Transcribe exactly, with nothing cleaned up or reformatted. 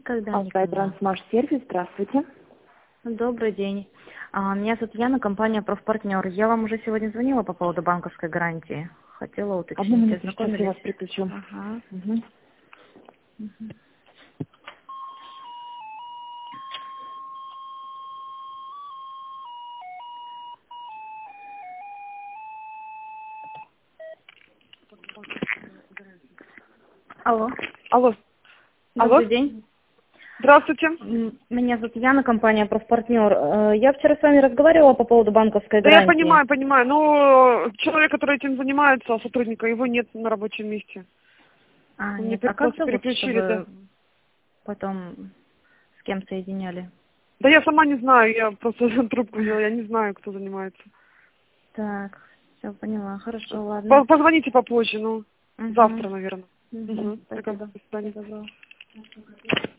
Никогда не Алтай поняла. Трансмаш-сервис, здравствуйте. Добрый день. А, Меня зовут Яна, компания «Профпартнер». Я вам уже сегодня звонила по поводу банковской гарантии. Хотела Одну уточнить, минуту, сейчас я ознакомились? вас переключу. Ага. Мгм. Мгм. Алло. Алло. Алло. Добрый день. Здравствуйте. М, Меня зовут Яна, компания «Профпартнер». Э, Я вчера с вами разговаривала по поводу банковской Да я гарантии. понимаю, понимаю. Но человек, который этим занимается, сотрудника, его нет на рабочем месте. А, Мне нет. А пер- как просто зовут, переключили, да. чтобы потом с кем соединяли? Да я сама не знаю, я просто трубку взяла, я не знаю, кто занимается. Так, все поняла. Хорошо, ладно. По- Позвоните попозже, ну, Мгм. завтра, наверное. Мгм. Угу. Спасибо. До свидания. Всего доброго.